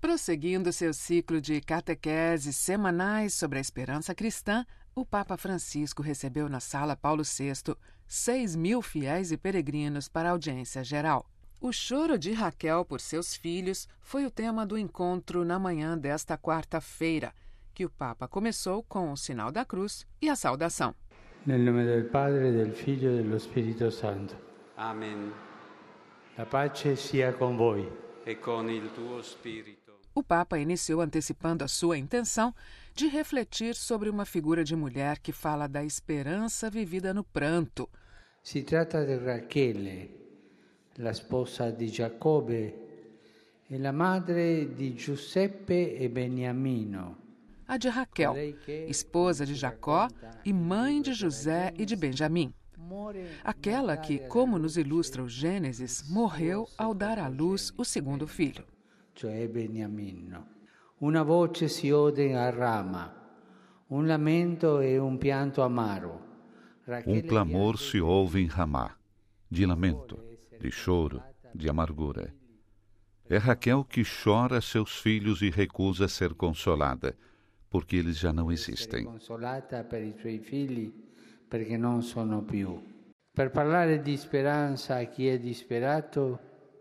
Prosseguindo seu ciclo de catequeses semanais sobre a esperança cristã, o Papa Francisco recebeu na Sala Paulo VI 6.000 fiéis e peregrinos para a audiência geral. O choro de Raquel por seus filhos foi o tema do encontro na manhã desta quarta-feira, que o Papa começou com o sinal da cruz e a saudação. Nel nome del Padre, del Figlio e dello Spirito Santo. Amen. La pace sia con voi. E con il tuo spirito. O Papa iniciou antecipando a sua intenção de refletir sobre uma figura de mulher que fala da esperança vivida no pranto. Si tratta di Rachele, la sposa di Giacobbe e la madre di Giuseppe e Beniamino. A de Raquel, esposa de Jacó e mãe de José e de Benjamim. Aquela que, como nos ilustra o Gênesis, morreu ao dar à luz o segundo filho. Cioè Beniamino. Una voce si ode a Rama, un lamento e un pianto amaro. Clamor se ouve em Ramá, de lamento, de choro, de amargura. É Raquel que chora seus filhos e recusa ser consolada, porque eles já não existem. Consolata per i suoi figli perché non sono più. Per parlare di speranza a chi è disperato.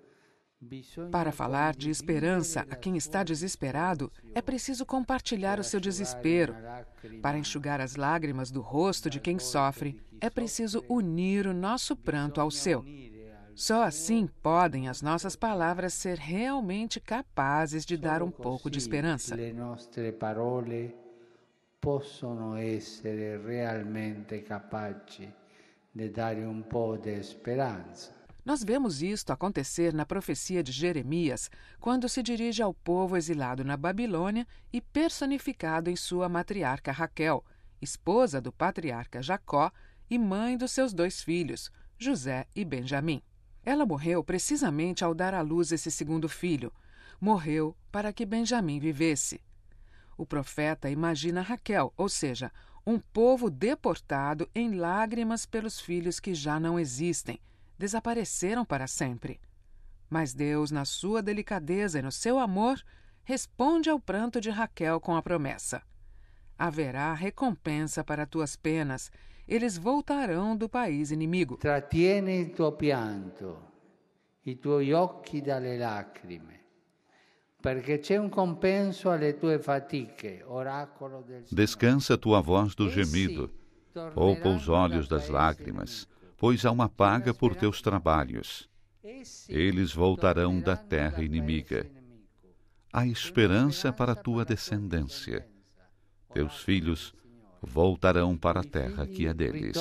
Para falar de esperança a quem está desesperado, é preciso compartilhar o seu desespero. Para enxugar as lágrimas do rosto de quem sofre, é preciso unir o nosso pranto ao seu. Só assim podem as nossas palavras ser realmente capazes de dar um pouco de esperança. Le nostre parole possono essere realmente capaci di dare un po' di speranza. Nós vemos isto acontecer na profecia de Jeremias, quando se dirige ao povo exilado na Babilônia e personificado em sua matriarca Raquel, esposa do patriarca Jacó e mãe dos seus 2 filhos, José e Benjamim. Ela morreu precisamente ao dar à luz esse segundo filho. Morreu para que Benjamim vivesse. O profeta imagina Raquel, ou seja, um povo deportado em lágrimas pelos filhos que já não existem, desapareceram para sempre. Mas Deus, na sua delicadeza e no seu amor, responde ao pranto de Raquel com a promessa: haverá recompensa para tuas penas, eles voltarão do país inimigo. Trattieni il tuo pianto, i tuoi occhi dalle lacrime, perché c'è un compenso alle tue fatiche, oracolo del Signore. Descansa tua voz do gemido, poupa os olhos das lágrimas, pois há uma paga por teus trabalhos. Eles voltarão da terra inimiga. Há esperança para a tua descendência. Teus filhos voltarão para a terra que é deles.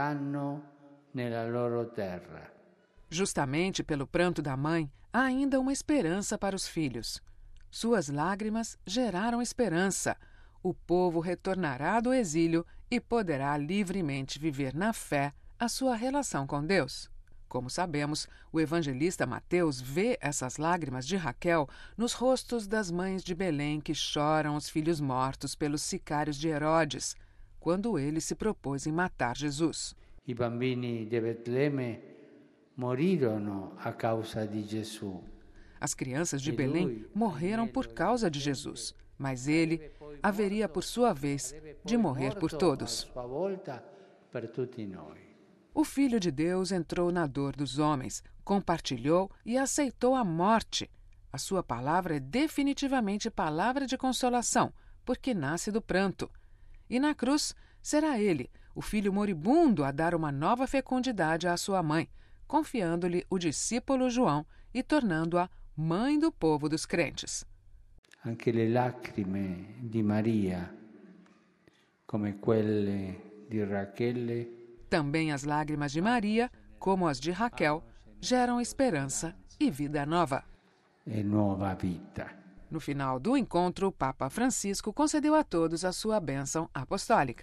Justamente pelo pranto da mãe, há ainda uma esperança para os filhos. Suas lágrimas geraram esperança. O povo retornará do exílio e poderá livremente viver na fé a sua relação com Deus. Como sabemos, o evangelista Mateus vê essas lágrimas de Raquel nos rostos das mães de Belém que choram os filhos mortos pelos sicários de Herodes, quando ele se propôs em matar Jesus. I bambini di Betlemme morirono a causa di Gesù. As crianças de Belém morreram por causa de Jesus, mas ele haveria, por sua vez, de morrer por todos. O Filho de Deus entrou na dor dos homens, compartilhou e aceitou a morte. A sua palavra é definitivamente palavra de consolação, porque nasce do pranto. E na cruz será ele, o filho moribundo, a dar uma nova fecundidade à sua mãe, confiando-lhe o discípulo João e tornando-a mãe do povo dos crentes. Anche le lacrime di Maria, come quelle di Rachele. Também as lágrimas de Maria, como as de Raquel, geram esperança e vida nova. E nova vida. No final do encontro, o Papa Francisco concedeu a todos a sua bênção apostólica.